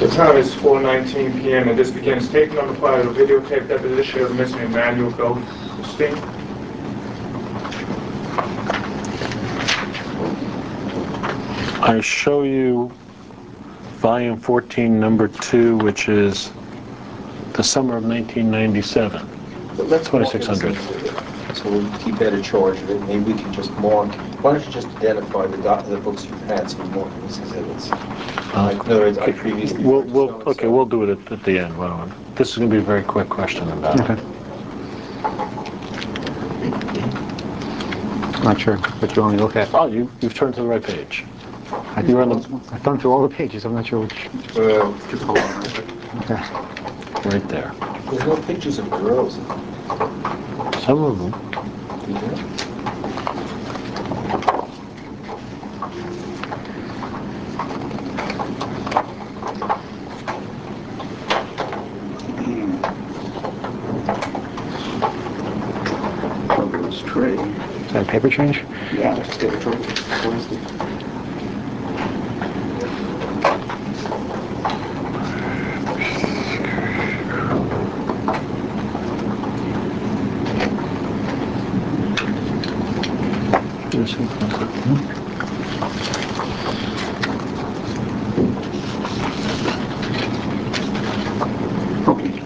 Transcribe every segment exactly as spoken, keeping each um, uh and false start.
The time is four nineteen p m and this begins tape number five of the videotape deposition of Mister Emmanuel Goldstein. I show you volume fourteen, number two, which is the summer of nineteen ninety-seven. Let's twenty-six hundred. So we'll keep better charge of it. Maybe we can just mark. Why don't you just identify the doc, the books you've had, so we mark them as exhibits. Uh, in other words, I previously. We'll, we'll, okay, we'll do it at, at the end. Why don't we? This is going to be a very quick question about okay. it. Not sure what you want me to look at. Oh, you, you've turned to the right page. I, You're on the, I've gone through all the pages. I'm not sure which. Well, Okay. right there. there's no pictures of girls. Some of them. Yeah. Tray. Is that a paper change? Yeah, just get a tray. Okay.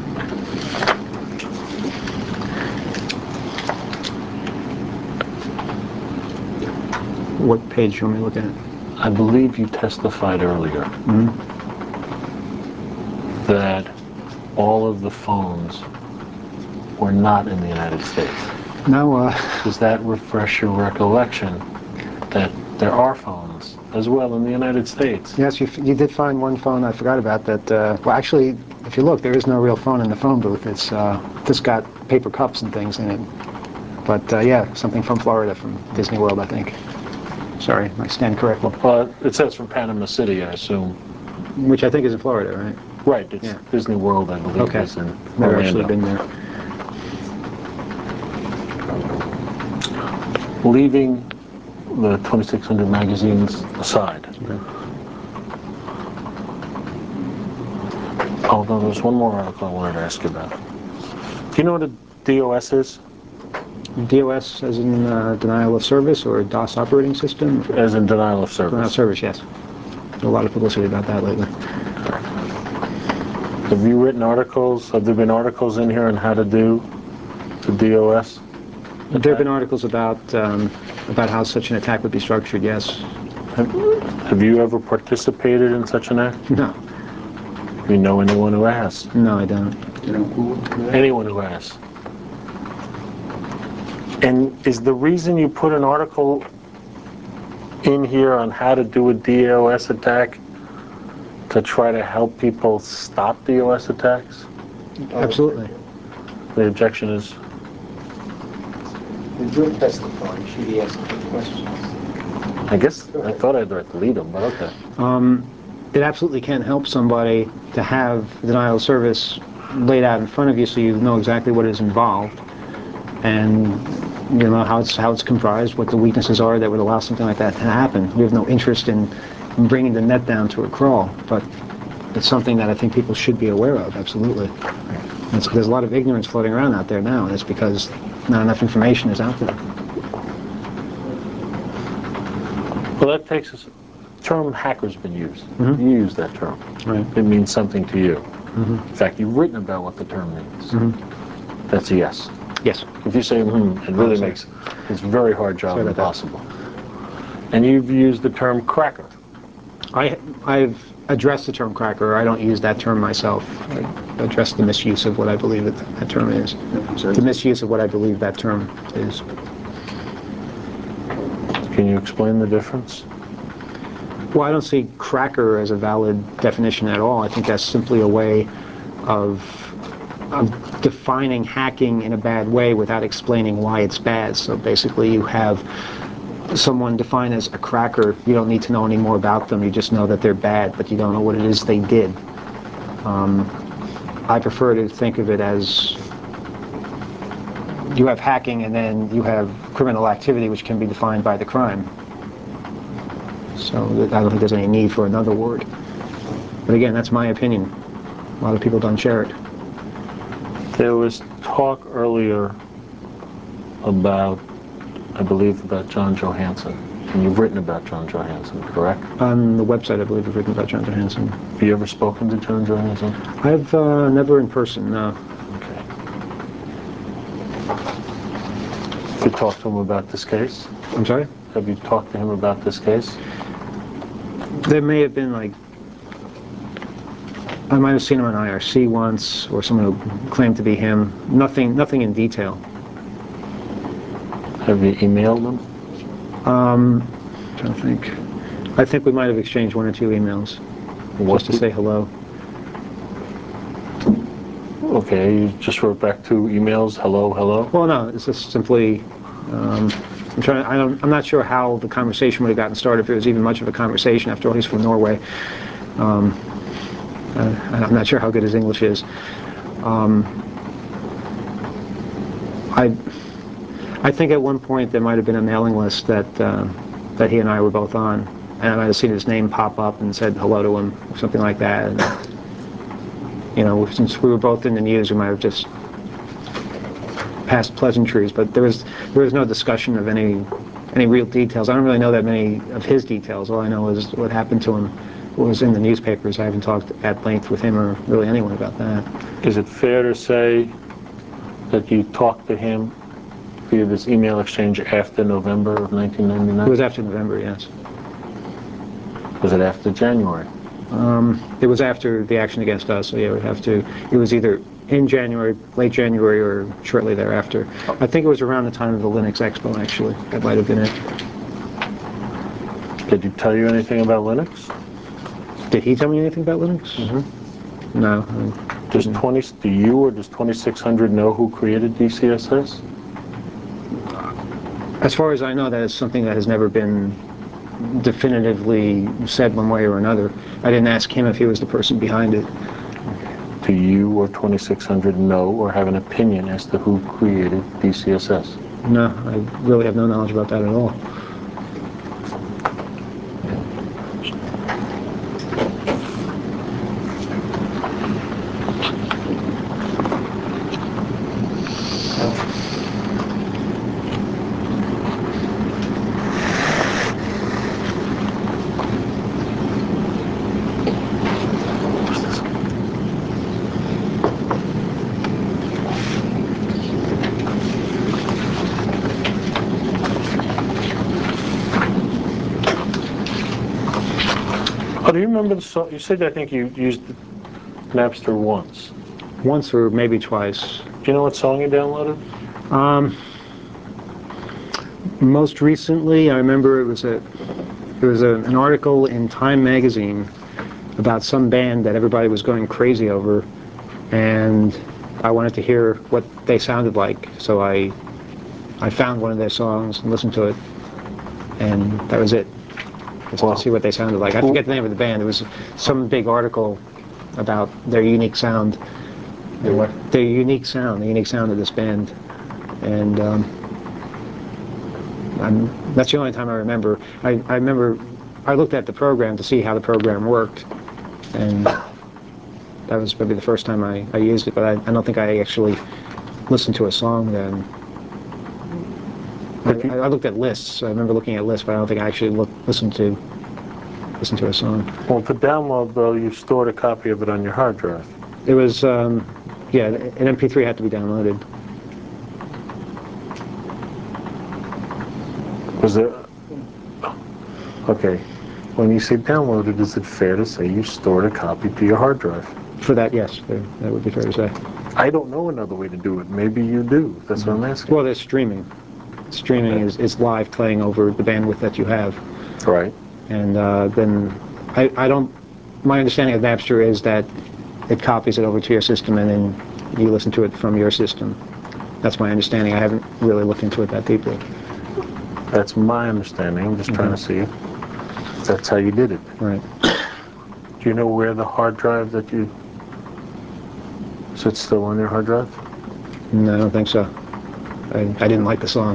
What page do you want me to look at? I believe you testified earlier Mm-hmm. that all of the phones were not in the United States. No, uh, Does that refresh your recollection that there are phones as well in the United States? yes, you, f you did find one phone I forgot about that. Uh, well, actually, if you look, there is no real phone in the phone booth. It's uh, just got paper cups and things in it. But uh, yeah, something from Florida, from Disney World, I think. Sorry, I stand corrected. Well, it says from Panama City, I assume. Which I think is in Florida, right? Right, it's Yeah. Disney World, I believe, Okay. is in Never Orlando. actually been there. Leaving the twenty-six hundred magazines aside. Okay. Although there's one more article I wanted to ask you about. Do you know what a D O S is? D O S as in uh, denial of service, or DOS operating system? As in denial of service. Denial of service, yes. There's a lot of publicity about that lately. Have you written articles? Have there been articles in here on how to do the D O S? There have been articles about um, about how such an attack would be structured, yes. Have, have you ever participated in such an act? No. Do you know anyone who has? No, I don't. You know who? Anyone who has? And is the reason you put an article in here on how to do a D O S attack to try to help people stop D O S attacks? Absolutely. The objection is? When you're testifying, should he ask questions? I guess I thought I'd like to lead them, but okay. Um, it absolutely can help somebody to have denial of service laid out in front of you, so you know exactly what is involved, and you know how it's how it's comprised, what the weaknesses are that would allow something like that to happen. We have no interest in, in bringing the net down to a crawl, but it's something that I think people should be aware of. Absolutely. It's, there's a lot of ignorance floating around out there now, and it's because not enough information is out there. Well, that takes us. The term hacker's been used. Mm-hmm. You use that term. Right. It means something to you. Mm-hmm. In fact, you've written about what the term means. Mm-hmm. That's a yes. Yes. If you say hmm, it really sorry. makes it's a very hard job Sorry about that. impossible. And you've used the term cracker. I, I've addressed the term cracker. I don't use that term myself. I address the misuse of what I believe that, that term is. The misuse of what I believe that term is. Can you explain the difference? Well, I don't see cracker as a valid definition at all. I think that's simply a way of, of defining hacking in a bad way without explaining why it's bad. So basically you have someone defined as a cracker. You don't need to know any more about them. You just know that they're bad, but you don't know what it is they did. Um, I prefer to think of it as you have hacking and then you have criminal activity, which can be defined by the crime. So I don't think there's any need for another word. But again, that's my opinion. A lot of people don't share it. There was talk earlier about, I believe, about John Johansson. And you've written about John Johansson, correct? On the website, I believe I've written about John Johansson. Have you ever spoken to John Johansson? I've uh, never in person, no. Okay. Have you talked to him about this case? I'm sorry? Have you talked to him about this case? There may have been, like, I might have seen him on I R C once, or someone who claimed to be him. Nothing, nothing in detail. Have you emailed him? Um, I'm trying to think. I think we might have exchanged one or two emails, What just to did- say hello. Okay, you just wrote back two emails, hello, hello? Well, no, it's just simply. Um, I'm trying. I don't. I'm not sure how the conversation would have gotten started. If it was even much of a conversation. After all, he's from Norway. Um, uh, I'm not sure how good his English is. Um, I. I think at one point there might have been a mailing list that uh, that he and I were both on, and I might have seen his name pop up and said hello to him, or something like that. And, you know, since we were both in the news, we might have just passed pleasantries, but there was there was no discussion of any any real details. I don't really know that many of his details. All I know is what happened to him, what was in the newspapers. I haven't talked at length with him or really anyone about that. Is it fair to say that you talked to him via this email exchange after November of nineteen ninety-nine? It was after November, yes. Was it after January? Um, it was after the action against us, so yeah, we'd have to. It was either in January, late January, or shortly thereafter. I think it was around the time of the Linux Expo, actually. That might have been it. Did he tell you anything about Linux? Did he tell me anything about Linux? Mm-hmm. No. I Does didn't. twenty, do you or does twenty-six hundred know who created D C S S? As far as I know, that is something that has never been definitively said one way or another. I didn't ask him if he was the person behind it. Do you or twenty-six hundred know or have an opinion as to who created D C S S? No, I really have no knowledge about that at all. Oh, do you remember the song? You said I think you used Napster once. Once or maybe twice. Do you know what song you downloaded? Um, most recently, I remember it was a it was a, an article in Time magazine about some band that everybody was going crazy over, and I wanted to hear what they sounded like, so I I found one of their songs and listened to it, and that was it. Just Wow. to see what they sounded like. I forget the name of the band. It was some big article about their unique sound. Their what? Their unique sound, the unique sound of this band, and um, I'm, that's the only time I remember. I, I remember I looked at the program to see how the program worked, and that was maybe the first time I, I used it, but I, I don't think I actually listened to a song then. I, I looked at lists. I remember looking at lists, but I don't think I actually looked, listened to listened to a song. Well, to download, though, you stored a copy of it on your hard drive. It was, um, yeah, an M P three had to be downloaded. Was there... Okay. When you say downloaded, is it fair to say you stored a copy to your hard drive? For that, yes, there, that would be fair to say. I don't know another way to do it. Maybe you do. That's what I'm asking. Well, there's streaming. Streaming Okay. is, is live playing over the bandwidth that you have. Right. And uh, then I, I don't, my understanding of Napster is that it copies it over to your system and then you listen to it from your system. That's my understanding. I haven't really looked into it that deeply. That's my understanding. I'm just trying to see if that's how you did it. Right. Do you know where the hard drive that you... Is it still on your hard drive? No, I don't think so. I, I didn't like the song.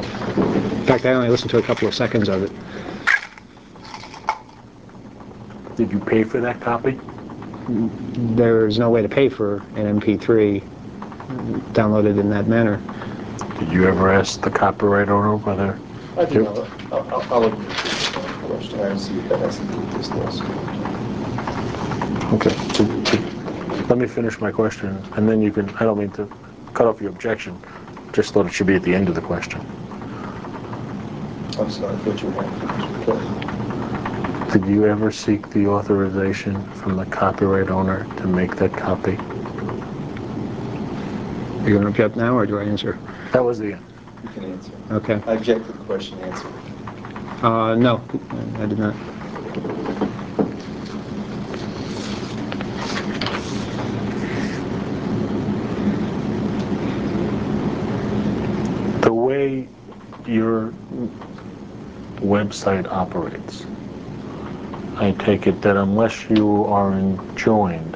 In fact, I only listened to a couple of seconds of it. Did you pay for that copy? There's no way to pay for an M P three downloaded in that manner. Did you ever ask the copyright owner whether? I do know. I'll, I'll, I'll look into the question and see if that has to do with this lawsuit. Okay. To, to, let me finish my question, and then you can. I don't mean to cut off your objection. Just thought it should be at the end of the question. I'm sorry, I thought you had finished. Did you ever seek the authorization from the copyright owner to make that copy? Are you going to object now, or do I answer? That was the end. You can answer. Okay. I object to the question, answer. Uh, no, I did not. The way your website operates, I take it that unless you are enjoined,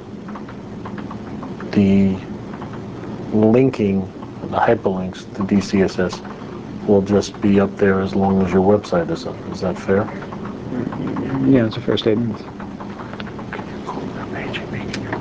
the linking, the hyperlinks to D C S S will just be up there as long as your website is up. Is that fair? Yeah, it's a fair statement. Can you call that page and make it?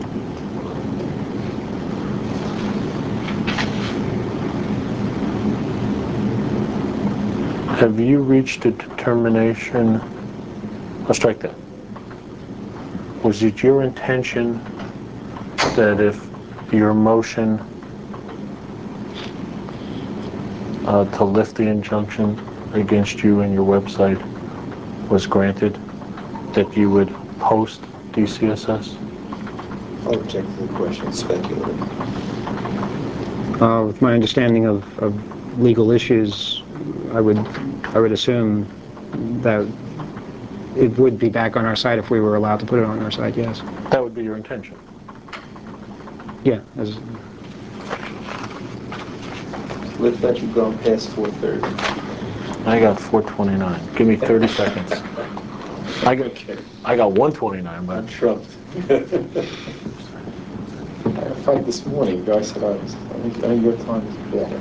Have you reached a determination? I'll strike that. Was it your intention that if your motion uh, to lift the injunction against you and your website was granted, that you would post D C S S? I'll object to the question, it's speculative. Uh, with my understanding of, of legal issues, I would I would assume that it would be back on our site if we were allowed to put it on our site, yes. That would be your intention. Yeah. As, Let's let you go past four thirty. I got four twenty-nine. Give me thirty seconds. I got Okay. I got one twenty-nine, I'm but trumped. I had a fight this morning. The guy said I was, I think, I think your time is better.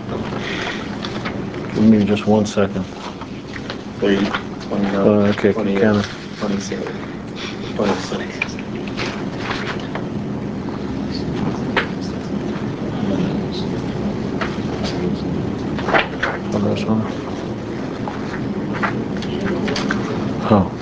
give me just one second. thirty, twenty-nine, Uh, okay, twenty-eight, Ken. twenty-seven, twenty-six. On this one. Oh.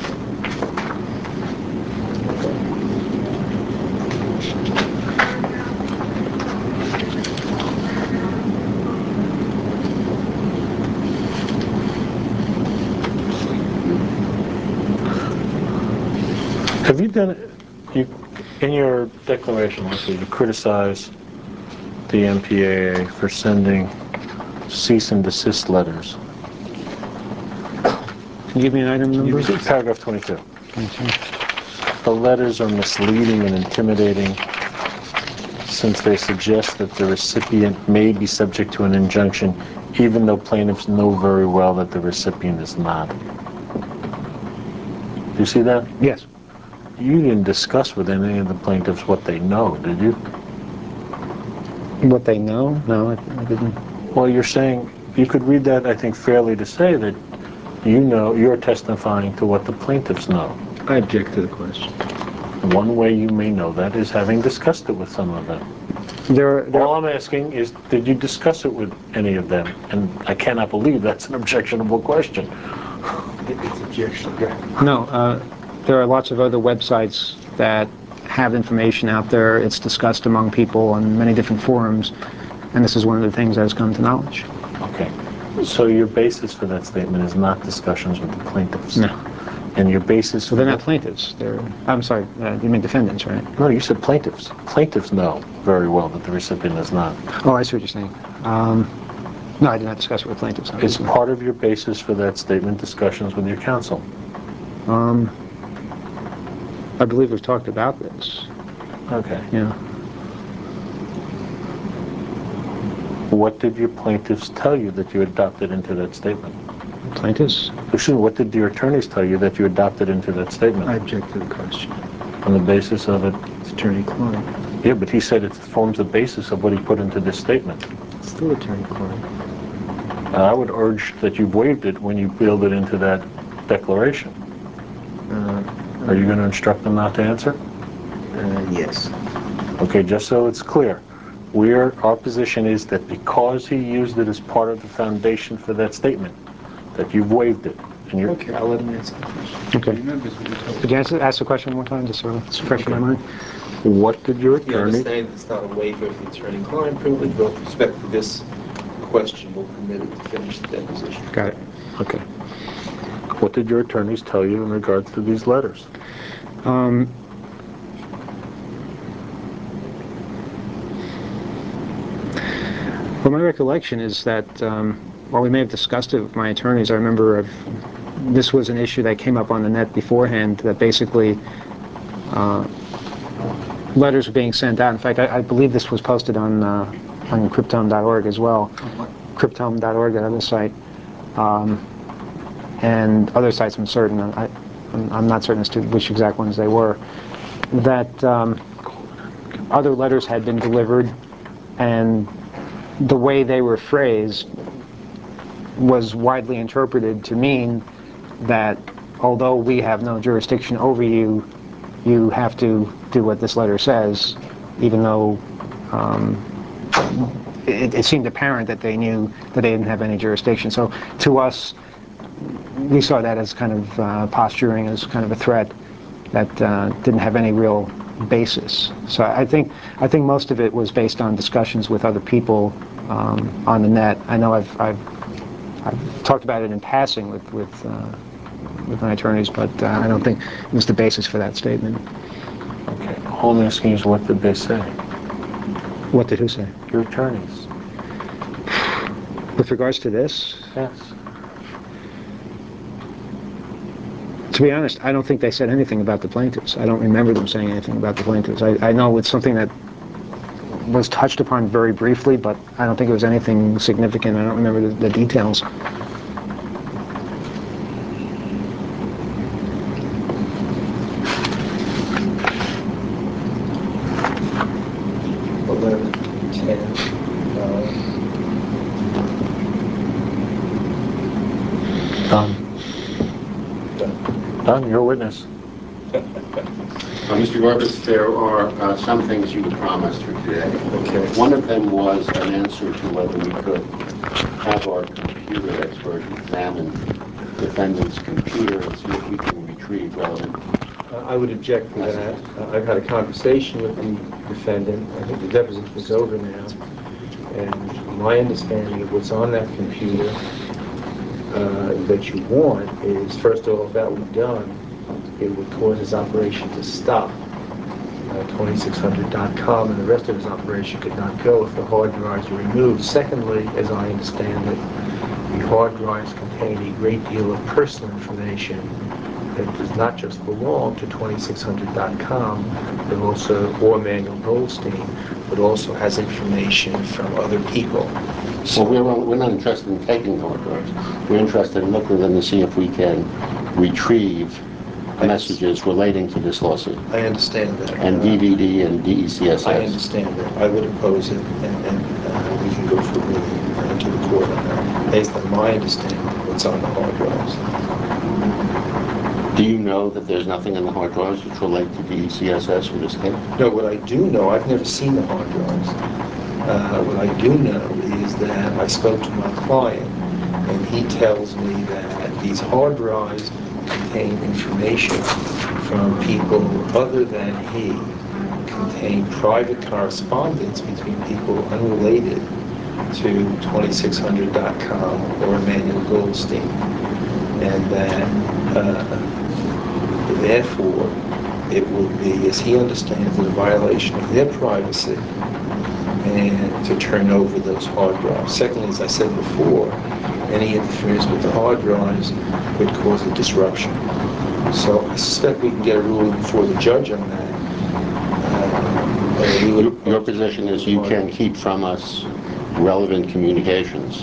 Have you done it? You, in your declaration, let's see, you criticize the M P A A for sending cease and desist letters. can you give me an item number? Paragraph twenty-two. The letters are misleading and intimidating since they suggest that the recipient may be subject to an injunction even though plaintiffs know very well that the recipient is not. Do you see that? Yes. You didn't discuss with any of the plaintiffs what they know, did you? What they know? No, I, I didn't. Well, you're saying, you could read that, I think, fairly to say that you know, you're testifying to what the plaintiffs know. I object to the question. One way you may know that is having discussed it with some of them. There, there, All I'm asking is, did you discuss it with any of them? And I cannot believe that's an objectionable question. It's objection. no, uh, there are lots of other websites that have information out there. It's discussed among people on many different forums, and this is one of the things that has come to knowledge. Okay. So your basis for that statement is not discussions with the plaintiffs? No. And your basis for So they're not that- plaintiffs. They're, I'm sorry, uh, you mean defendants, right? No, you said plaintiffs. Plaintiffs know very well that the recipient is not. Oh, I see what you're saying. Um, no, I did not discuss it with plaintiffs. Is Obviously. part of your basis for that statement discussions with your counsel? Um, I believe we've talked about this. Okay. Yeah. What did your plaintiffs tell you that you adopted into that statement? Plaintiffs? Excuse me, what did your attorneys tell you that you adopted into that statement? I object to the question. On the basis of it? It's attorney-client. Yeah, but he said it forms the basis of what he put into this statement. It's still attorney-client. And I would urge that you waived it when you build it into that declaration. Uh, Are you going to instruct them not to answer? Uh, yes. Okay, just so it's clear, we're, our position is that because he used it as part of the foundation for that statement, that you've waived it. And you're, Okay, I'll let him answer. Okay. Could you answer, ask the question one more time, just so it's fresh in my mind? what did your You attorney... understand it's not a waiver of the attorney-client privilege, but with respect to this question, we'll permit it to finish the deposition. Got it. Okay. What did your attorneys tell you in regards to these letters? Um, well, my recollection is that um, while we may have discussed it with my attorneys, I remember I've, this was an issue that came up on the net beforehand, that basically uh, letters were being sent out. In fact, I, I believe this was posted on uh, on Cryptome dot org as well. Cryptome dot org, that other site. Um, and other sites, I'm certain, I, I'm, I'm not certain as to which exact ones they were, that um, other letters had been delivered, and the way they were phrased was widely interpreted to mean that although we have no jurisdiction over you, you have to do what this letter says, even though um, it, it seemed apparent that they knew that they didn't have any jurisdiction. So to us, we saw that as kind of uh, posturing, as kind of a threat that uh, didn't have any real basis. So I think I think most of it was based on discussions with other people um, on the net. I know I've, I've I've talked about it in passing with with uh, with my attorneys, but uh, I don't think it was the basis for that statement. Okay. All I'm asking is, what did they say? What did who say? Your attorneys. With regards to this? Yes. To be honest, I don't think they said anything about the plaintiffs. I don't remember them saying anything about the plaintiffs. I, I know it's something that was touched upon very briefly, but I don't think it was anything significant. I don't remember the, the details. eleven, ten, nine. Done. Done. You're a witness. Uh, Mister Garbus, there are uh, some things you promised for today. Okay. One of them was an answer to whether we could have our computer expert examine defendant's computer and see if we can retrieve relevant. Uh, I would object to that. Uh, I've had a conversation with the defendant. I think the deposition is over now. And my understanding of what's on that computer uh, that you want is, first of all, if that were done, it would cause his operation to stop. Uh, twenty-six hundred dot com and the rest of his operation could not go if the hard drives were removed. Secondly, as I understand it, the hard drives contain a great deal of personal information that does not just belong to twenty-six hundred dot com, but also, or Manuel Goldstein, but also has information from other people. So we're, we're not interested in taking the hard drives. We're interested in looking at them to see if we can retrieve messages relating to this lawsuit. I understand that. And D V D and D E C S S. I understand that. I would oppose it, and, and uh, we can go for ruling uh, to the court on that, based on my understanding of what's on the hard drives. Do you know that there's nothing in the hard drives which relate to D E C S S for this case? No, what I do know, I've never seen the hard drives. Uh, what I do know is that I spoke to my client, and he tells me that these hard drives contain information from people other than he, contain private correspondence between people unrelated to twenty-six hundred dot com or Emmanuel Goldstein, and that uh, therefore it would be, as he understands it, a violation of their privacy and to turn over those hard drives. Secondly, as I said before, any interference with the hard drives could cause a disruption. So I suspect we can get a ruling before the judge on that. Uh, we would Your, your position is you can keep from us relevant communications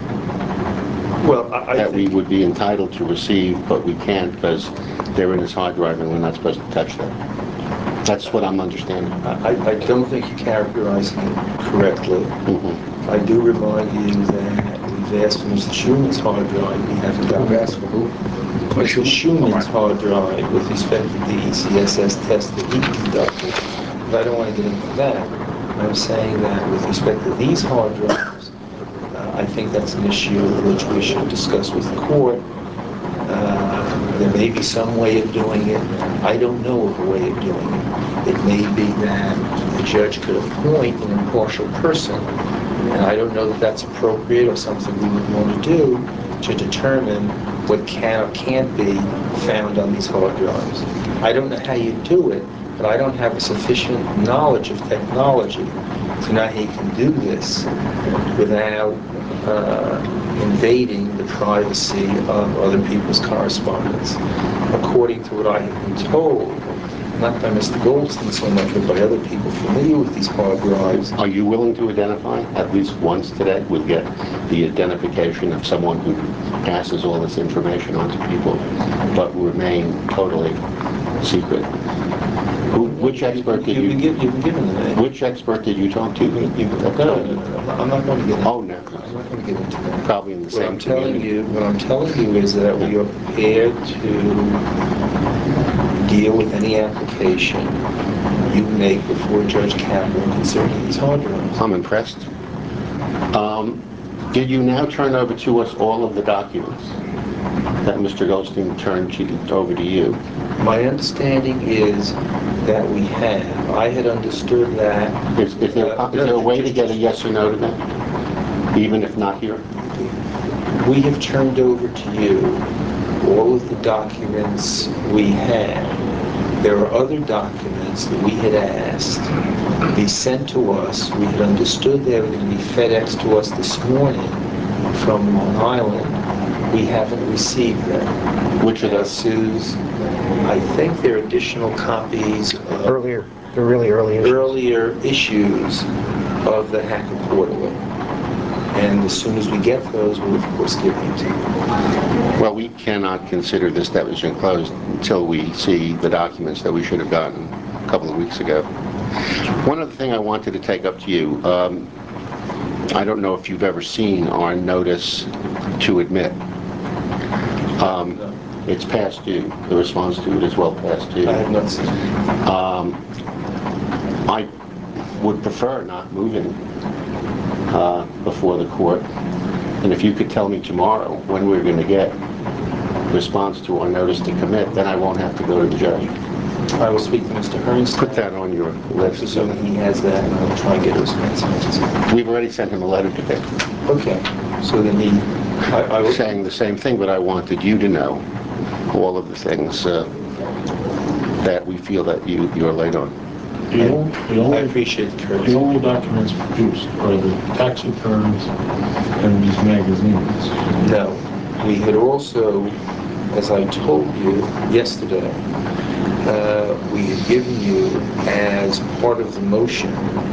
well, I, I that think, we would be entitled to receive, but we can't because they're in his hard drive and we're not supposed to touch them. That's what I'm understanding. I, I don't think you're characterizing it correctly. Mm-hmm. I do remind you that we you've asked for Mister Schumann's hard drive, we haven't got back. Ask for who? Mister Schumann's hard drive with respect to the E C S S test that he conducted. But I don't want to get into that. I'm saying that with respect to these hard drives, uh, I think that's an issue which we should discuss with the court. Uh, there may be some way of doing it. I don't know of a way of doing it. It may be that the judge could appoint an impartial person, and I don't know that that's appropriate or something we would want to do to determine what can or can't be found on these hard drives. I don't know how you do it, but I don't have a sufficient knowledge of technology to know how you can do this without uh, invading the privacy of other people's correspondence. According to what I have been told, not by Mister Goldstein so much, but by other people familiar with these hard drives. Are you willing to identify, at least once today, we'll get the identification of someone who passes all this information on to people, but remain totally secret? Who, which expert did You've been, you... gi- you've been given the name. Which expert did you talk to? You- you- No, no, no, no, I'm not going to get into Oh, no. I'm not going to get into that. Probably in the What same I'm telling community. you, what I'm telling you is that we are prepared to deal with any application you make before Judge Kaplan concerning these hard drives. I'm impressed. Um, did you now turn over to us all of the documents that Mister Goldstein turned to, over to you? My understanding is that we have. I had understood that. Is, is, there, is there a way to get a yes or no to that, even if not here? We have turned over to you all of the documents we have. There are other documents that we had asked be sent to us. We had understood they were going to be FedExed to us this morning from Long Island. We haven't received them. Which of those? Sue's, I think there are additional copies of Earlier, the really early issues. earlier issues of the Hacker Quarterly. And as soon as we get those, we'll of course give them to you. Well, we cannot consider this deposition closed until we see the documents that we should have gotten a couple of weeks ago. One other thing I wanted to take up to you, um, I don't know if you've ever seen our notice to admit. Um, it's past due. The response to it is well past due. I have not seen it. Um, I would prefer not moving uh, before the court. And if you could tell me tomorrow when we're going to get response to our notice to commit, then I won't have to go to the judge. I will speak to Mister Hearnstein. Put that on your I list. presume he has that, and I will try and get a response. We've already sent him a letter today Okay, so then he, I, I will... saying the same thing, but I wanted you to know all of the things uh, that we feel that you, you're late on. The only, the I only, appreciate the the courtesy. only documents produced are the tax returns and these magazines. No, we had also, as I told you yesterday, uh, we had given you as part of the motion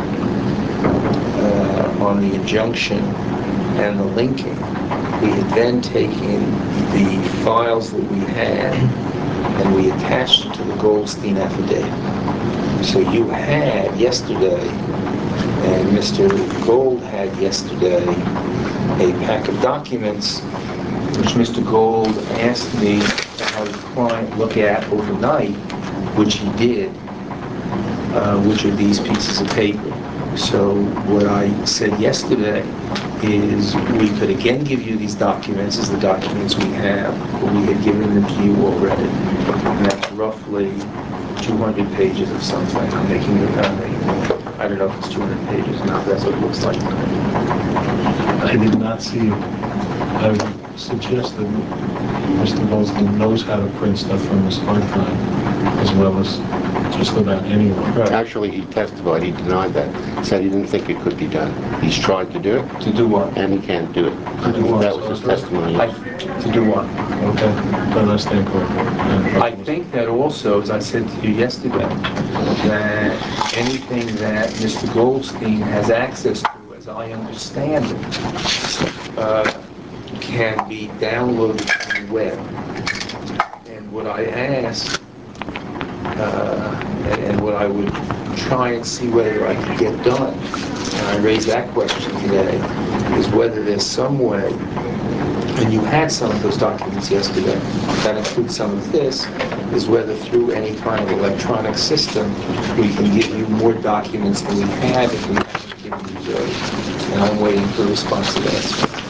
uh, on the injunction and the linking. We had then taken the files that we had and we attached it to the Goldstein affidavit. So you had yesterday, and Mister Gold had yesterday, a pack of documents which Mister Gold asked me to have the client look at overnight, which he did, uh, which are these pieces of paper. So what I said yesterday is we could again give you these documents as the documents we have, but we had given them to you already. And that's roughly two hundred pages of something. I'm making it, I'm making it, I don't know if it's two hundred pages or not, but that's what it looks like to me. I did not see it. I would suggest that Mister Goldstein knows how to print stuff from his hard drive, as well as just about anyone. Actually, he testified, he denied that. Said he didn't think it could be done. He's tried to do it, To do what? and he can't do it. To do what? That was his testimony. I, to do what? Okay, then I stand corrected. I think that also, as I said to you yesterday, that anything that Mister Goldstein has access to, as I understand it, uh, can be downloaded from the web. And what I asked, uh, and, and what I would try and see whether I could get done, and I raised that question today, is whether there's some way, and you had some of those documents yesterday, that includes some of this, is whether through any kind of electronic system, we can give you more documents than we have if we haven't given you those. And I'm waiting for a response to that.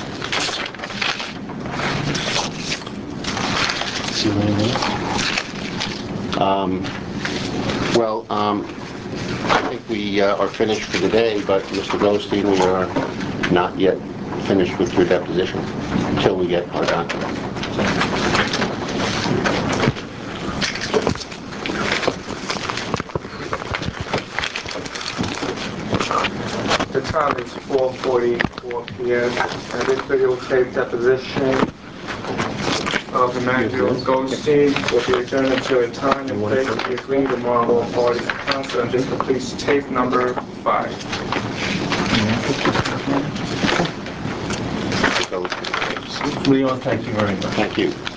See you later. Um, Well, um, I think we uh, are finished for today, but Mister Goldstein, we are not yet finished with your deposition until we get our documents. The time is four forty-four p m and this videotape deposition of Emmanuel Goldstein will be adjourned until a time and place to be agreed among all parties and counsel, and this completes tape number five. Mister Goldstein. Leon, thank you very much. Thank you.